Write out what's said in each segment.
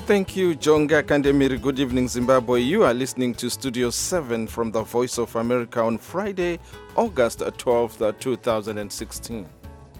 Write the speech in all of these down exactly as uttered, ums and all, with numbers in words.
Thank you, Jonga Kandemiri. Good evening, Zimbabwe. You are listening to Studio seven from the Voice of America on Friday, August twelfth, two thousand sixteen.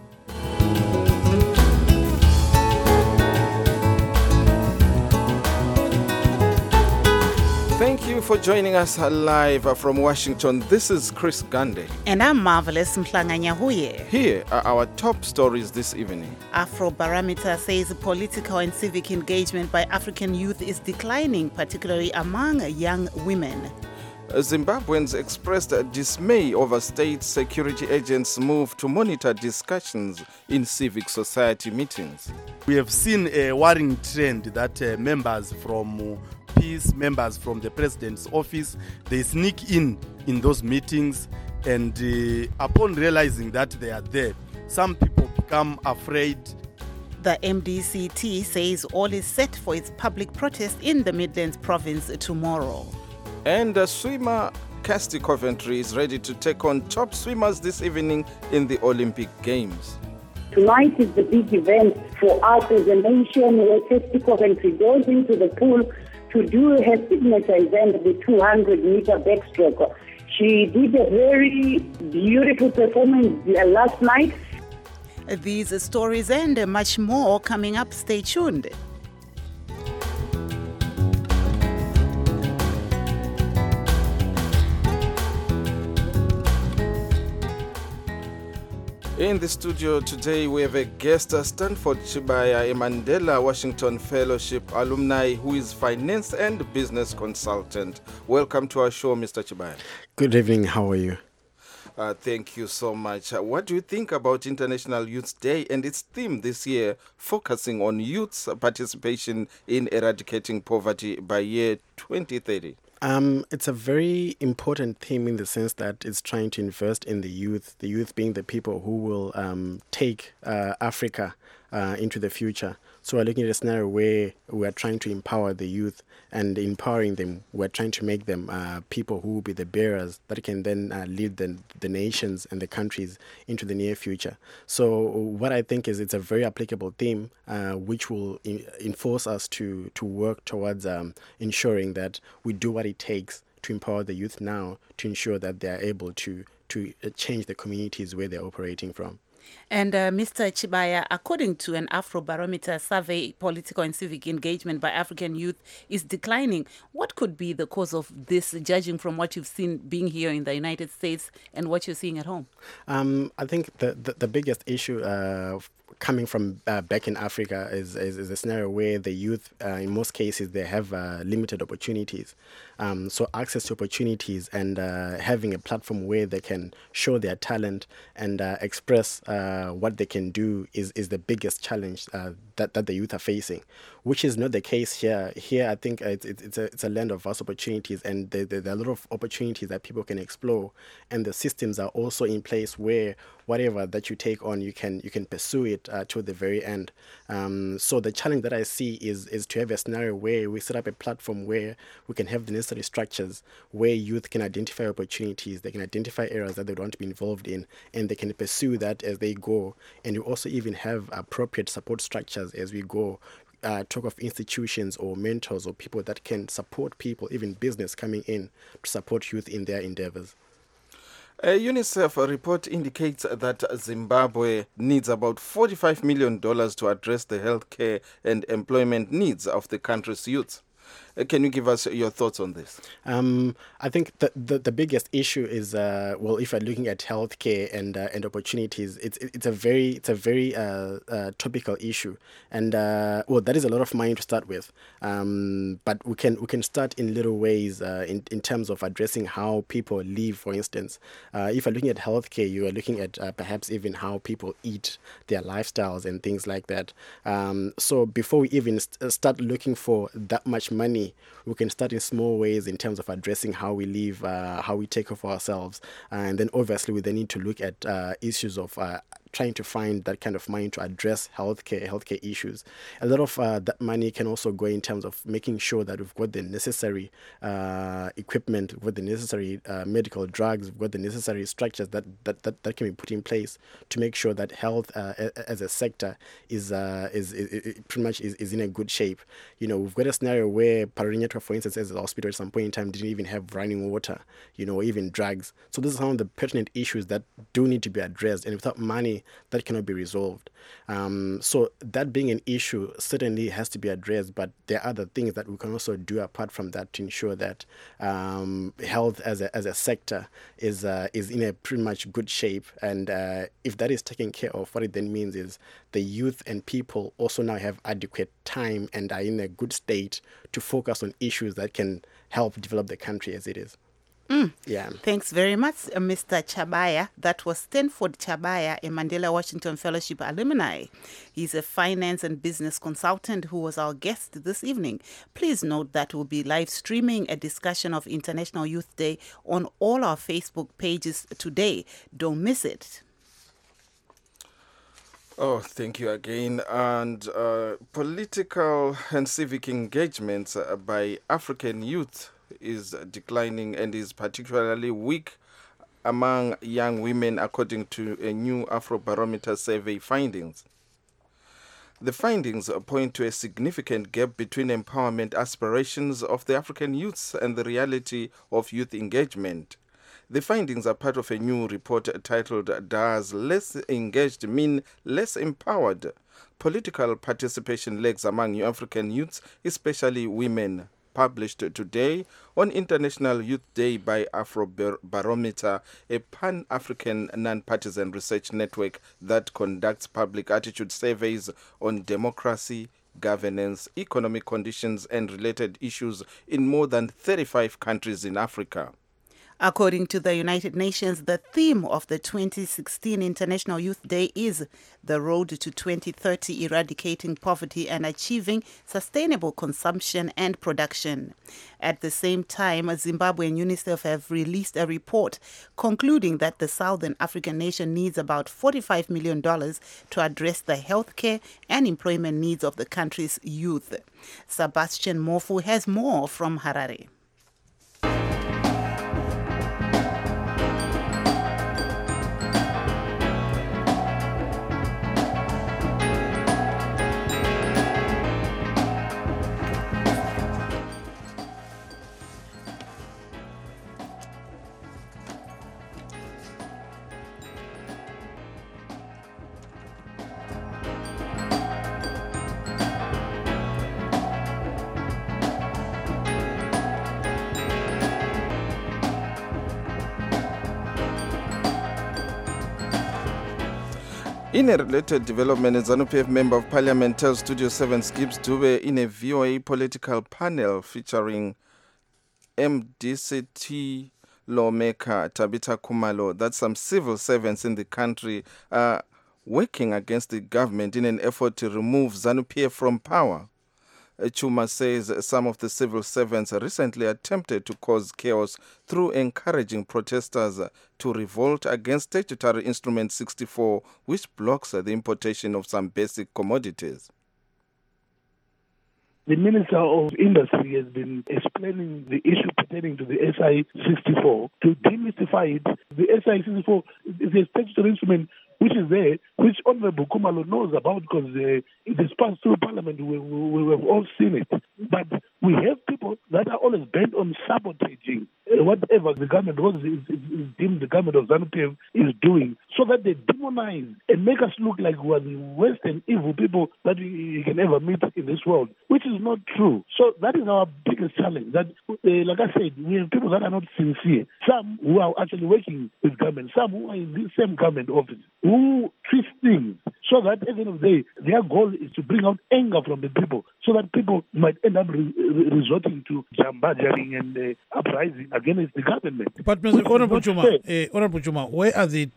Thank you for joining us live from Washington. This is Chris Gande. And I'm Marvelous Mhlanga-Nyahuye. Here are our top stories this evening. Afrobarometer says political and civic engagement by African youth is declining, particularly among young women. Zimbabweans expressed dismay over state security agents' move to monitor discussions in civic society meetings. We have seen a worrying trend that uh, members from uh, peace, members from the president's office, they sneak in in those meetings, and uh, upon realizing that they are there, some people become afraid. The M D C T says all is set for its public protest in the Midlands province tomorrow. And uh, swimmer Kirsty Coventry is ready to take on top swimmers this evening in the Olympic Games. Tonight is the big event for us as a nation, where Kirsty Coventry goes into the pool to do her signature event, the two hundred meter backstroke. She did a very beautiful performance last night. These stories and much more coming up. Stay tuned. In the studio today, we have a guest, Stanford Chibaya, a Mandela Washington Fellowship alumni who is finance and business consultant. Welcome to our show, Mister Chibaya. Good evening. How are you? Uh, thank you so much. Uh, what do you think about International Youth Day and its theme this year, focusing on youth's participation in eradicating poverty by year twenty thirty? Um, it's a very important theme in the sense that it's trying to invest in the youth, the youth being the people who will um, take uh, Africa uh, into the future. So we're looking at a scenario where we're trying to empower the youth, and empowering them, we're trying to make them uh, people who will be the bearers that can then uh, lead the, the nations and the countries into the near future. So what I think is it's a very applicable theme uh, which will in, enforce us to, to work towards um, ensuring that we do what it takes to empower the youth now to ensure that they are able to, to change the communities where they're operating from. And uh, Mister Chibaya, according to an Afrobarometer survey, political and civic engagement by African youth is declining. What could be the cause of this, judging from what you've seen being here in the United States and what you're seeing at home? Um, I think the, the, the biggest issue uh, coming from uh, back in Africa is, is, is a scenario where the youth, uh, in most cases, they have uh, limited opportunities. Um, so access to opportunities and uh, having a platform where they can show their talent and uh, express uh, what they can do is, is the biggest challenge uh, that, that the youth are facing, which is not the case here. Here, I think it's, it's, a, it's a land of vast opportunities, and there, there are a lot of opportunities that people can explore, and the systems are also in place where whatever that you take on, you can you can pursue it uh, to the very end. Um, so the challenge that I see is is to have a scenario where we set up a platform where we can have the necessary structures where youth can identify opportunities, they can identify areas that they want to be involved in, and they can pursue that as they go. And you also even have appropriate support structures as we go. Uh, talk of institutions or mentors or people that can support people, even business coming in to support youth in their endeavors. A UNICEF report indicates that Zimbabwe needs about forty-five million dollars to address the healthcare and employment needs of the country's youth. Uh, can you give us your thoughts on this? Um, I think the, the, the biggest issue is, uh, well, if you're looking at healthcare and uh, and opportunities, it's it's a very it's a very uh, uh, topical issue, and uh, well, that is a lot of money to start with. Um, but we can we can start in little ways uh, in in terms of addressing how people live. For instance, uh, if you're looking at healthcare, you are looking at uh, perhaps even how people eat, their lifestyles, and things like that. Um, so before we even st- start looking for that much money, we can start in small ways in terms of addressing how we live, uh, how we take care of ourselves. And then obviously we then need to look at uh, issues of uh, trying to find that kind of money to address healthcare, healthcare issues. A lot of uh, that money can also go in terms of making sure that we've got the necessary uh, equipment, we've got the necessary uh, medical drugs, we've got the necessary structures that, that, that, that can be put in place to make sure that health uh, as a sector is, uh, is, is, is pretty much is, is in a good shape. You know, we've got a scenario where Pararinyatwa, for instance, as a hospital at some point in time didn't even have running water, you know, even drugs. So these are some of the pertinent issues that do need to be addressed, and without money, that cannot be resolved. Um, so that being an issue certainly has to be addressed, but there are other things that we can also do apart from that to ensure that um, health as a as a sector is uh, is in a pretty much good shape. And uh, if that is taken care of, what it then means is the youth and people also now have adequate time and are in a good state to focus on issues that can help develop the country as it is. Mm. Yeah. Thanks very much, uh, Mister Chabaya. That was Stanford Chabaya, a Mandela Washington Fellowship alumni. He's a finance and business consultant who was our guest this evening. Please note that we'll be live streaming a discussion of International Youth Day on all our Facebook pages today. Don't miss it. Oh, thank you again. And uh, political and civic engagements uh, by African youth is declining and is particularly weak among young women, according to a new Afrobarometer survey findings. The findings point to a significant gap between empowerment aspirations of the African youths and the reality of youth engagement. The findings are part of a new report titled "Does Less Engaged Mean Less Empowered? Political Participation Lags Among African Youths, Especially Women," published today on International Youth Day by Afrobarometer, a pan-African non-partisan research network that conducts public attitude surveys on democracy, governance, economic conditions, and related issues in more than thirty-five countries in Africa. According to the United Nations, the theme of the twenty sixteen International Youth Day is the road to twenty thirty, eradicating poverty and achieving sustainable consumption and production. At the same time, Zimbabwe and UNICEF have released a report concluding that the Southern African nation needs about forty-five million dollars to address the healthcare and employment needs of the country's youth. Sebastian Mofu has more from Harare. In a related development, a ZANU P F member of parliament tells Studio seven Skips Dube in a V O A political panel featuring M D C T lawmaker Tabitha Kumalo that some civil servants in the country are working against the government in an effort to remove ZANU P F from power. Chuma says some of the civil servants recently attempted to cause chaos through encouraging protesters to revolt against Statutory Instrument sixty-four, which blocks the importation of some basic commodities. The Minister of Industry has been explaining the issue pertaining to the S I sixty-four. To demystify it, the S I sixty-four is a statutory instrument which is there, which Honorable Kumalo knows about because uh, it is passed through Parliament. We, we, we have all seen it. But we have people that are always bent on sabotaging uh, whatever the government was, is, is, is deemed the government of ZANU P F is doing, so that they demonize and make us look like we are the worst and evil people that we, we can ever meet in this world, which is not true. So that is our biggest challenge. That, uh, like I said, we have people that are not sincere. Some who are actually working with government, some who are in the same government office, who twist things so that at the end of the day, their goal is to bring out anger from the people so that people might end up re- re- resorting to jambajaring and uh, uprising against the government. But Mister Honorable Chuma, uh, Honorable Chuma, where are the two point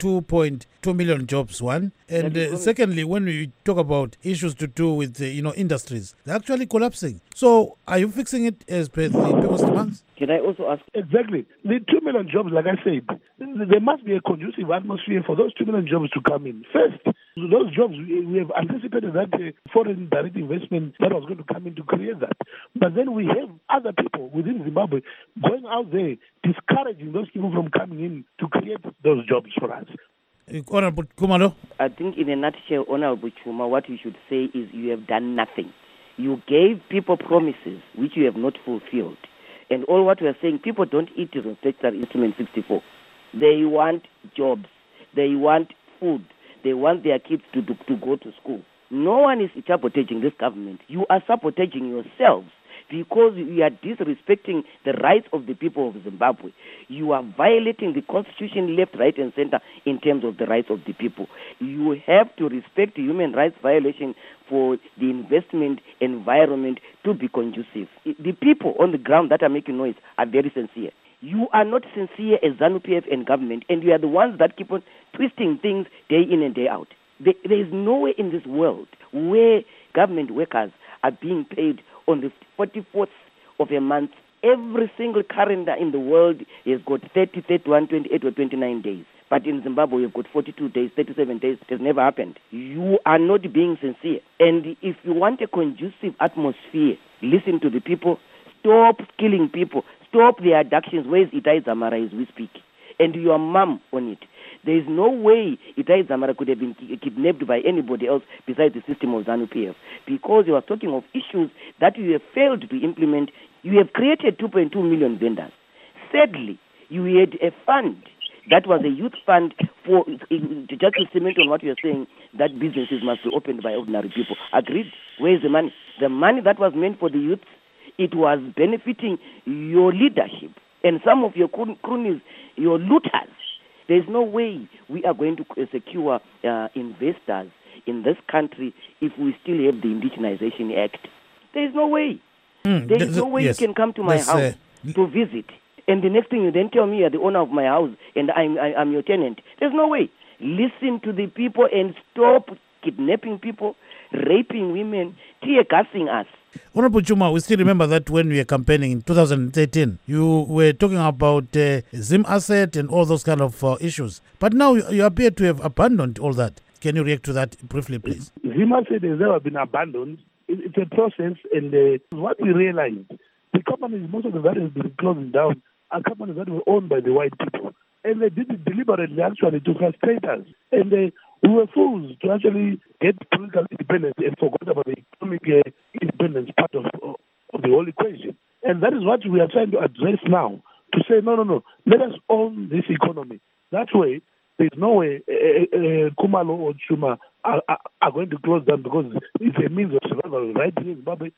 point two million jobs, one. And uh, secondly, when we talk about issues to do with, uh, you know, industries, they're actually collapsing. So are you fixing it as per the people's demands? Can I also ask? Exactly. The two million jobs, like I said, there must be a conducive atmosphere for those two million jobs to come in. First, those jobs, we, we have anticipated that uh, foreign direct investment that was going to come in to create that. But then we have other people within Zimbabwe going out there discouraging those people from coming in to create those jobs for us. Honorable Khumalo? I think in a nutshell, Honorable Chuma, what you should say is you have done nothing. You gave people promises which you have not fulfilled. And all what we are saying, people don't eat to respect that instrument sixty-four. They want jobs. They want food. They want their kids to, to, to go to school. No one is sabotaging this government. You are sabotaging yourselves because you are disrespecting the rights of the people of Zimbabwe. You are violating the constitution left, right, and center in terms of the rights of the people. You have to respect human rights violation for the investment environment to be conducive. The people on the ground that are making noise are very sincere. You are not sincere as ZANU-P F and government, and you are the ones that keep on twisting things day in and day out. There, there is nowhere in this world where government workers are being paid on the forty-fourth of a month. Every single calendar in the world has got thirty, thirty-one, twenty-eight, or twenty-nine days. But in Zimbabwe, you've got forty-two days, thirty-seven days. It has never happened. You are not being sincere. And if you want a conducive atmosphere, listen to the people. Stop killing people. Stop the abductions. Where is Itai Zamara as we speak? And your mom on it. There is no way Itai Zamara could have been kidnapped by anybody else besides the system of ZANU-P F. Because you are talking of issues that you have failed to implement. You have created two point two million vendors. Sadly, you had a fund that was a youth fund for, to just to cement on what you are saying, that businesses must be opened by ordinary people. Agreed. Where is the money? The money that was meant for the youth, it was benefiting your leadership and some of your cronies, your looters. There's no way we are going to secure uh, investors in this country if we still have the Indigenization Act. There's no way. Mm, there is no way yes. you can come to my this, house uh, to visit. And the next thing you then tell me you're the owner of my house and I'm, I, I'm your tenant. There's no way. Listen to the people and stop kidnapping people, raping women, tear gassing us. Honorable Chuma, we still remember that when we were campaigning in two thousand thirteen, you were talking about uh, Zim asset and all those kind of uh, issues. But now you, you appear to have abandoned all that. Can you react to that briefly, please? Zim asset has never been abandoned. It's a process, and uh, what we realized, the companies, most of them that have been closing down, are companies that were owned by the white people. And they did it deliberately, actually, to frustrate us. And uh, we were fools to actually get political independence and forgot about the economic uh, independence part of, of the whole equation. And that is what we are trying to address now, to say, no, no, no, let us own this economy. That way, there's no way uh, uh, Khumalo or Chuma are, are, are going to close down because it's a means of survival right here in Zimbabwe.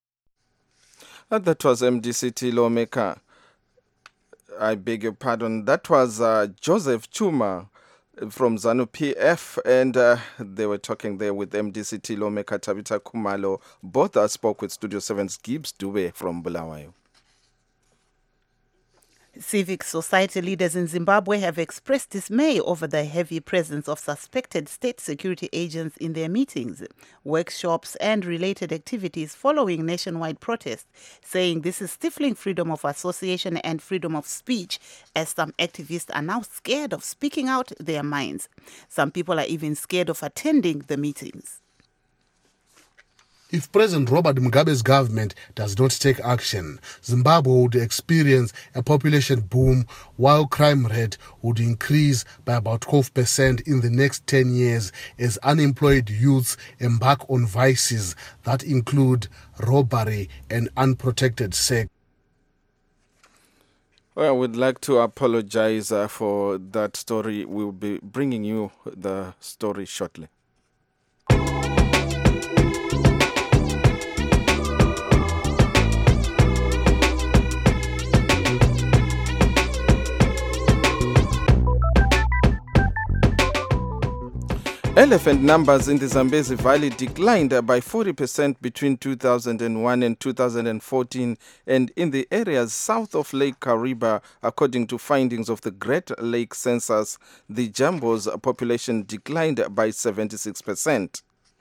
And that was M D C T lawmaker. I beg your pardon. That was uh, Joseph Chuma from ZANU-P F, and uh, they were talking there with M D C T lawmaker Tabitha Khumalo. Both uh, spoke with Studio seven's Gibbs Dube from Bulawayo. Civic society leaders in Zimbabwe have expressed dismay over the heavy presence of suspected state security agents in their meetings, workshops, and related activities following nationwide protests, saying this is stifling freedom of association and freedom of speech, as some activists are now scared of speaking out their minds. Some people are even scared of attending the meetings. If President Robert Mugabe's government does not take action, Zimbabwe would experience a population boom while crime rate would increase by about twelve percent in the next ten years as unemployed youths embark on vices that include robbery and unprotected sex. Well, we'd like to apologize uh, for that story. We'll be bringing you the story shortly. Elephant numbers in the Zambezi Valley declined by forty percent between two thousand one and two thousand fourteen, and in the areas south of Lake Kariba, according to findings of the Great Lake Census, the jumbo's population declined by seventy-six percent.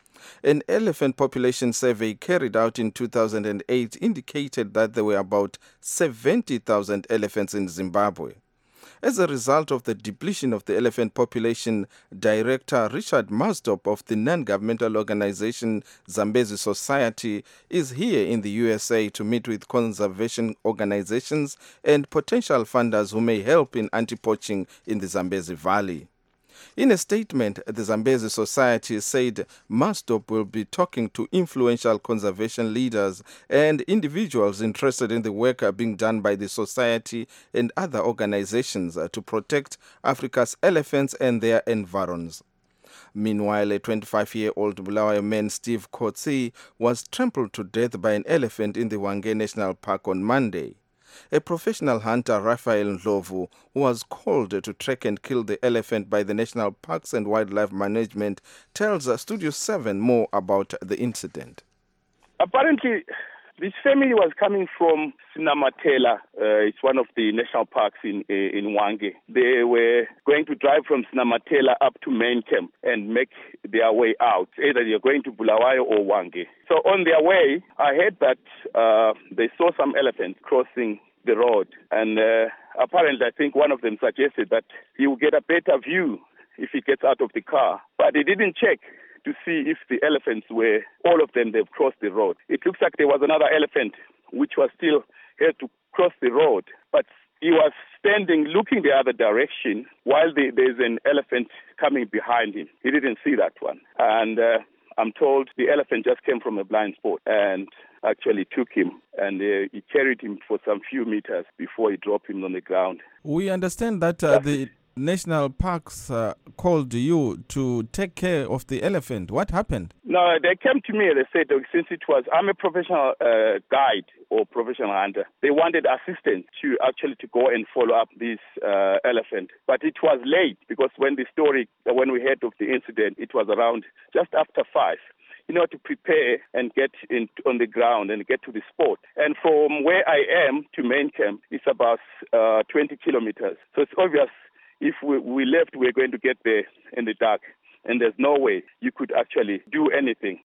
An elephant population survey carried out in two thousand eight indicated that there were about seventy thousand elephants in Zimbabwe. As a result of the depletion of the elephant population, Director Richard Masdorp of the non-governmental organization Zambezi Society is here in the U S A to meet with conservation organizations and potential funders who may help in anti-poaching in the Zambezi Valley. In a statement, the Zambezi Society said Masdorp will be talking to influential conservation leaders and individuals interested in the work being done by the Society and other organizations to protect Africa's elephants and their environs. Meanwhile, a twenty-five-year-old Bulawayo man, Steve Kotsi, was trampled to death by an elephant in the Hwange National Park on Monday. A professional hunter, Raphael Ndlovu, who was called to track and kill the elephant by the National Parks and Wildlife Management, tells Studio seven more about the incident. Apparently, this family was coming from Sinamatela. Uh, it's one of the national parks in uh, in Hwange. They were going to drive from Sinamatela up to Main Camp and make their way out. Either you're going to Bulawayo or Hwange. So on their way, I heard that uh, they saw some elephants crossing the road. And uh, apparently, I think one of them suggested that he will get a better view if he gets out of the car. But he didn't check to see if the elephants were, all of them, they've crossed the road. It looks like there was another elephant which was still had to cross the road. But he was standing looking the other direction while the, there's an elephant coming behind him. He didn't see that one. And uh, I'm told the elephant just came from a blind spot and actually took him, and uh, he carried him for some few meters before he dropped him on the ground. We understand that uh, the national parks uh, called you to take care of the elephant. What happened? No, they came to me and they said, since it was, I'm a professional uh, guide or professional hunter, they wanted assistance to actually to go and follow up this uh, elephant. But it was late because when the story, when we heard of the incident, it was around just after five. You know, to prepare and get in on the ground and get to the spot. And from where I am to Main Camp, it's about uh, twenty kilometers. So it's obvious if we, we left, we're going to get there in the dark. And there's no way you could actually do anything.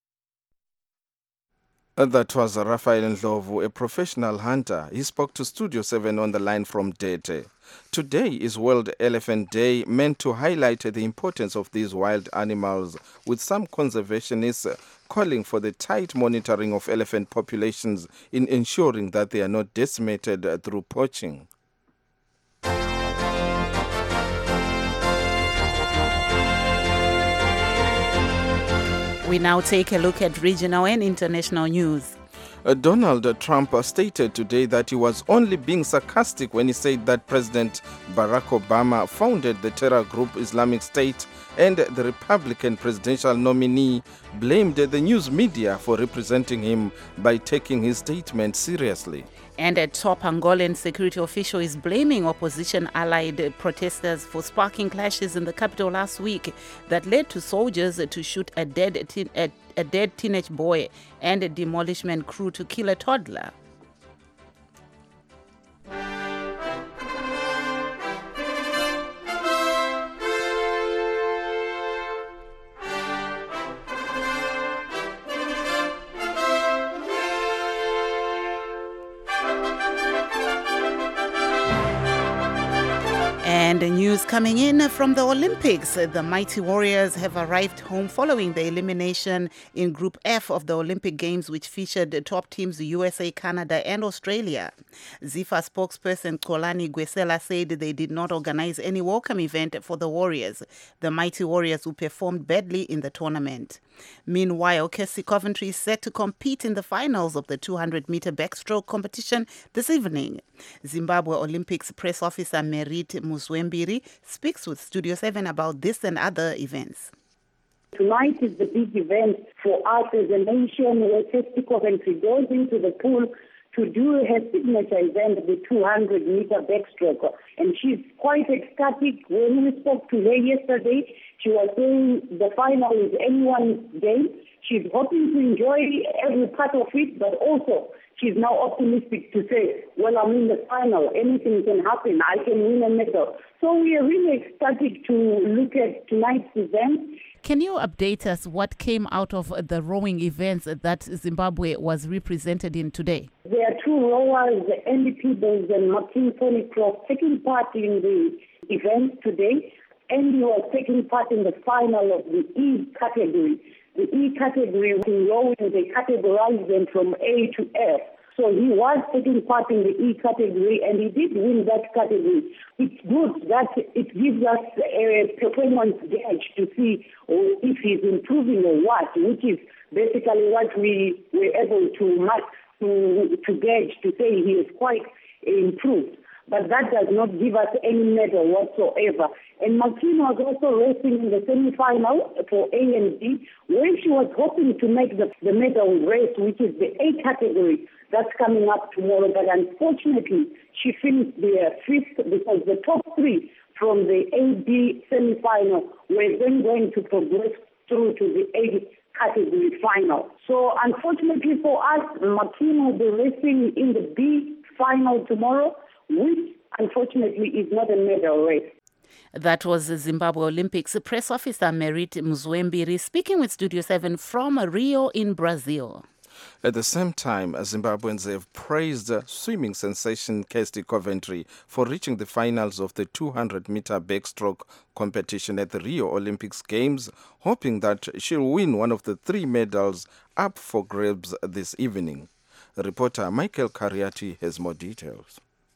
That was Raphael Ndlovu, a professional hunter. He spoke to Studio seven on the line from Dete. Today is World Elephant Day, meant to highlight the importance of these wild animals, with some conservationists calling for the tight monitoring of elephant populations in ensuring that they are not decimated through poaching. We now take a look at regional and international news. Uh, Donald Trump stated today that he was only being sarcastic when he said that President Barack Obama founded the terror group Islamic State, and the Republican presidential nominee blamed the news media for representing him by taking his statement seriously. And a top Angolan security official is blaming opposition allied protesters for sparking clashes in the capital last week that led to soldiers to shoot a dead, teen, a, a dead teenage boy and a demolishment crew to kill a toddler. And the news coming in from the Olympics. The Mighty Warriors have arrived home following the elimination in Group F of the Olympic Games, which featured the top teams U S A, Canada and Australia. ZIFA spokesperson Kolani Gwesela said they did not organize any welcome event for the Warriors, the Mighty Warriors who performed badly in the tournament. Meanwhile, Casey Coventry is set to compete in the finals of the two hundred meter backstroke competition this evening. Zimbabwe Olympics press officer Merit Muswembiri speaks with Studio seven about this and other events. Tonight is the big event for us as a nation where Casey Coventry goes into the pool to do her signature event, the two hundred meter backstroke. And she's quite ecstatic. When we spoke to her yesterday, she was saying the final is anyone's game. She's hoping to enjoy every part of it, but also she's now optimistic to say, well, I'm in the final. Anything can happen. I can win a medal. So we are really ecstatic to look at tonight's event. Can you update us what came out of the rowing events that Zimbabwe was represented in today? There are two rowers, Andy Peebles and Martin Thornycroft, taking part in the event today. Andy was taking part in the final of the E category. The E category, in rowing, they categorize them from A to F. So he was taking part in the E category, and he did win that category. It's good that it gives us a performance gauge to see if he's improving or what, which is basically what we were able to mark, to, to gauge, to say he is quite improved. But that does not give us any medal whatsoever. And Martine was also racing in the semi-final for A and B, where she was hoping to make the, the medal race, which is the A category. That's coming up tomorrow. But unfortunately, she finished the fifth because the top three from the A B semi-final were then going to progress through to the A category final. So unfortunately for us, Martine will be racing in the B final tomorrow, which unfortunately is not a medal race. That was Zimbabwe Olympics press officer Merit Mzwembiri speaking with Studio seven from Rio in Brazil. At the same time, Zimbabweans have praised swimming sensation Kirsty Coventry for reaching the finals of the two hundred meter backstroke competition at the Rio Olympics Games, hoping that she'll win one of the three medals up for grabs this evening. Reporter Michael Kariati has more details.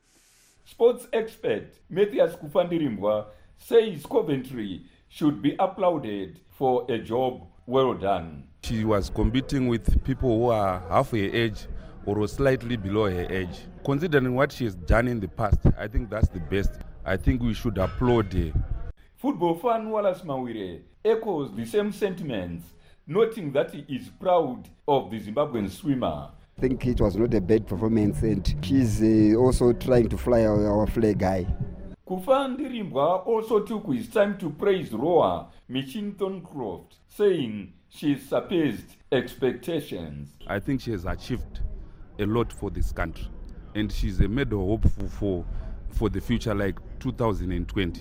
Sports expert Matthias Kufandirimbwa says Coventry should be applauded for a job well done. She was competing with people who are half her age or slightly below her age. Considering what she has done in the past, I think that's the best. I think we should applaud her. Football fan Wallace Mawire echoes the same sentiments, noting that he is proud of the Zimbabwean swimmer. I think it was not a bad performance, and she's uh, also trying to fly our, our flag high. Kufandirimbwa also took his time to praise rower Martin Thornycroft, saying she surpassed expectations. I think she has achieved a lot for this country, and she's a medal hopeful for, for the future, like two thousand twenty.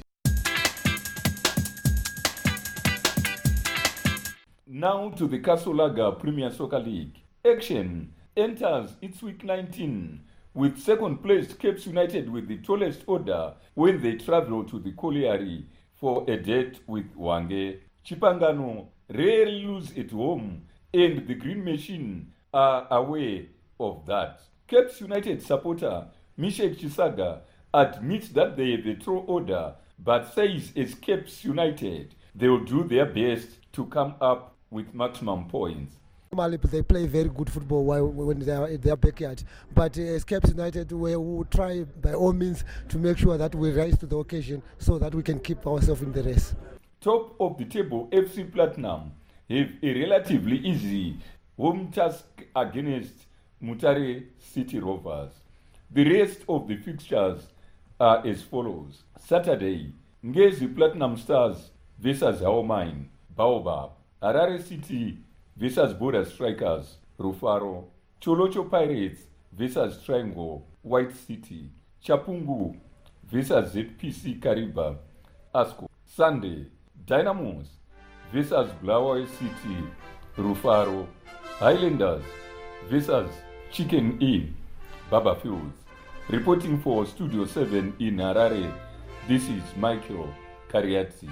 Now to the Kasolaga Premier Soccer League. Action enters its week nineteen with second placed Cape United with the tallest order when they travel to the Colliery for a date with Hwange. Chipangano rarely lose at home, and the Green Machine are aware of that. Cape United supporter Mishek Chisaga admits that they have a tall order, but says as Cape United they will do their best to come up with maximum points. Normally, they play very good football while, when they are in their backyard. But uh, as Cape United, we will try by all means to make sure that we rise to the occasion so that we can keep ourselves in the race. Top of the table, F C Platinum have a relatively easy home task against Mutare City Rovers. The rest of the fixtures are as follows. Saturday, Ngezi Platinum Stars versus Haomine, Baobab. Harare City versus Border Strikers, Rufaro. Cholocho Pirates versus Triangle, White City. Chapungu versus Z P C Kariba, Asco. Sunday, Dynamos versus Bulawayo City, Rufaro. Highlanders versus Chicken Inn, Baba Fields. Reporting for Studio seven in Harare, this is Michael Kariati.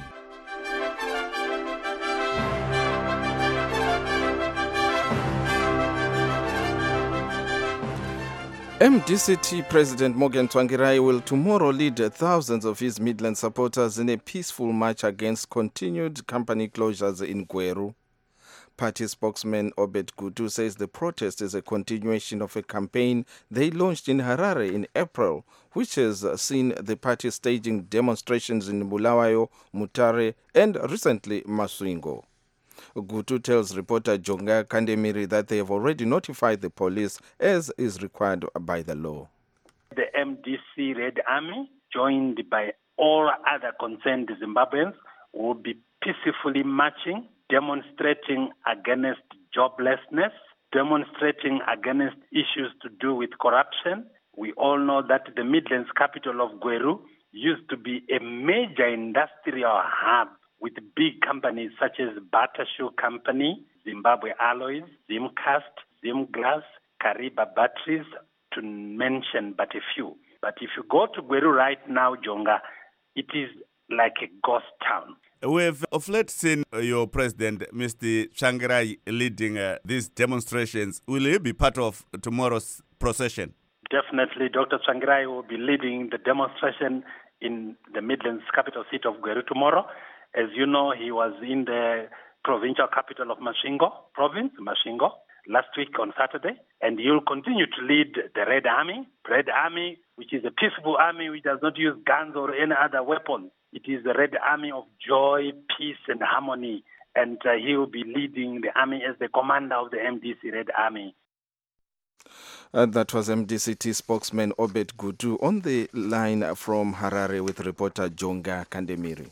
M D C T President Morgan Tsvangirai will tomorrow lead thousands of his Midland supporters in a peaceful march against continued company closures in Gweru. Party spokesman Obed Gutu says the protest is a continuation of a campaign they launched in Harare in April, which has seen the party staging demonstrations in Bulawayo, Mutare, and recently Masvingo. Gutu tells reporter Jonga Kandemiri that they have already notified the police as is required by the law. The M D C Red Army, joined by all other concerned Zimbabweans, will be peacefully marching, demonstrating against joblessness, demonstrating against issues to do with corruption. We all know that the Midlands capital of Gweru used to be a major industrial hub with big companies such as Bata Shoe Company, Zimbabwe Alloys, Zimcast, Zimglass, Kariba Batteries, to mention but a few. But if you go to Gweru right now, Jonga, it is like a ghost town. We've of late seen your president, Mister Tsvangirai, leading uh, these demonstrations. Will he be part of tomorrow's procession? Definitely, Doctor Tsvangirai will be leading the demonstration in the Midlands capital city of Gweru tomorrow. As you know, he was in the provincial capital of Masvingo province, Masvingo, last week on Saturday, and he will continue to lead the Red Army, Red Army, which is a peaceful army which does not use guns or any other weapons. It is the Red Army of joy, peace, and harmony, and uh, he will be leading the army as the commander of the M D C Red Army. Uh, that was M D C T spokesman Obed Gutu on the line from Harare with reporter Jonga Kandemiri.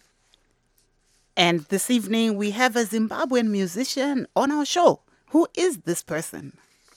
And this evening, we have a Zimbabwean musician on our show. Who is this person?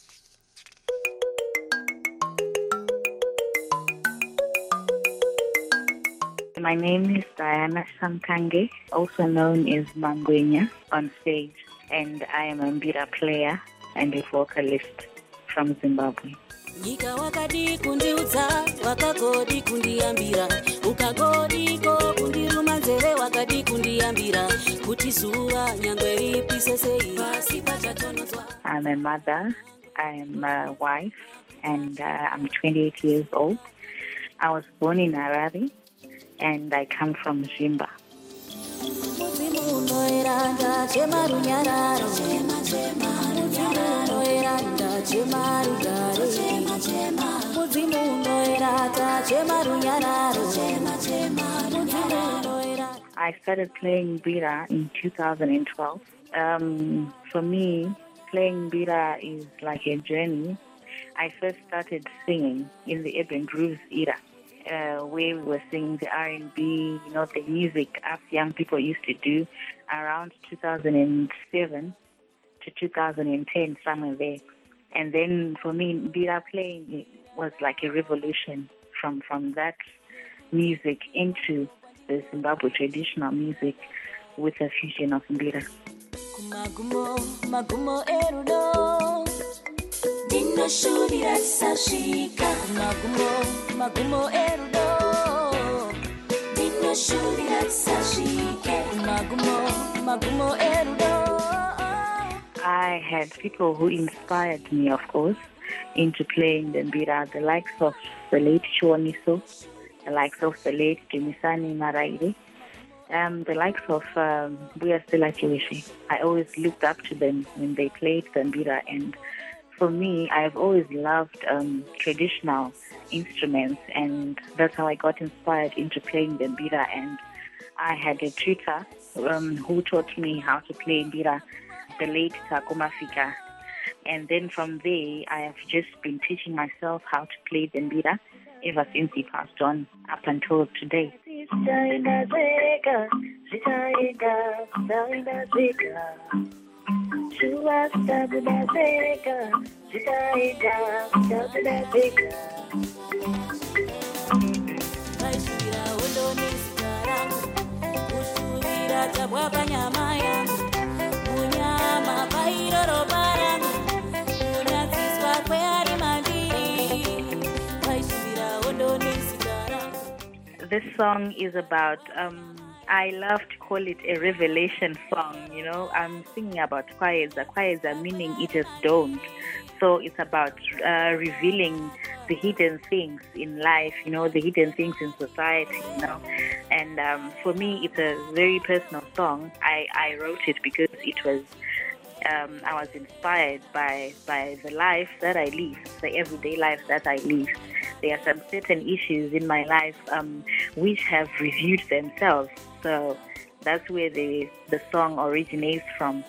My name is Diana Sankange, also known as Mangwenya on stage, and I am a mbira player and a vocalist from Zimbabwe. Nyika wakadi kundiudza wakagodi kundiambira ukagodiko kundiruma nzeve wakadi kundiambira kuti zuva nyangwe ripi sesei pasi pachatonodzwa. I'm a mother, I'm a wife, and uh, I'm twenty-eight years old. I was born in Harare and I come from Zimba. I started playing mbira in two thousand twelve. Um, for me, playing mbira is like a journey. I first started singing in the Urban Grooves era, uh, where we were singing the R and B, you know, the music us young people used to do around two thousand seven to two thousand ten, somewhere there. And then for me, mbira playing was like a revolution from, from that music into the Zimbabwe traditional music with a fusion of mbira. Magumo, magumo erudo, dino shuri rasashika. Magumo, magumo erudo, dino shuri rasashika. Magumo, magumo erudo. I had people who inspired me, of course, into playing the mbira, the likes of the late Chiwoniso, the likes of the late Dumisani Maraire, um, the likes of um, Buya Stella Chiwishi. I always looked up to them when they played the mbira, and for me, I've always loved um, traditional instruments, and that's how I got inspired into playing the mbira. And I had a tutor um, who taught me how to play mbira, the late Takuma Fika. And then from there, I have just been teaching myself how to play the mbira ever since he passed on up until today. This song is about, um, I love to call it a revelation song, you know. I'm singing about kwayeza. Kwayeza meaning it has dawned. So it's about uh, revealing the hidden things in life, you know, the hidden things in society, you know. And um, for me, it's a very personal song. I, I wrote it because it was, um, I was inspired by, by the life that I live, the everyday life that I live. There are some certain issues in my life um, which have reviewed themselves. So That's where the, the song originates from.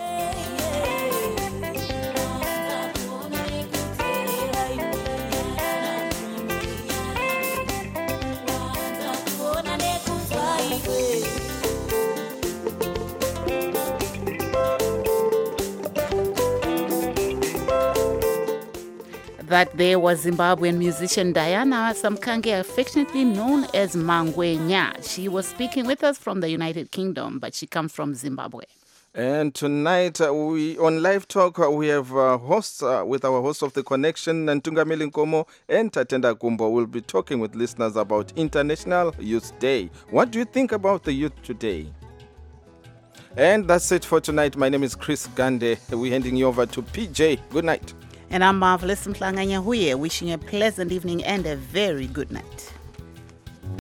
That there was Zimbabwean musician Diana Samkange, affectionately known as Mangwenya. She was speaking with us from the United Kingdom, but she comes from Zimbabwe. And tonight, uh, we on Live Talk, uh, we have uh, hosts uh, with our host of The Connection, Ntungamili Nkomo, and Tatenda Kumbo. We'll be talking with listeners about International Youth Day. What do you think about the youth today? And that's it for tonight. My name is Chris Gande. We're handing you over to P J. Good night. And I'm Marvelous Mhlanga Nyahuye, wishing a pleasant evening and a very good night.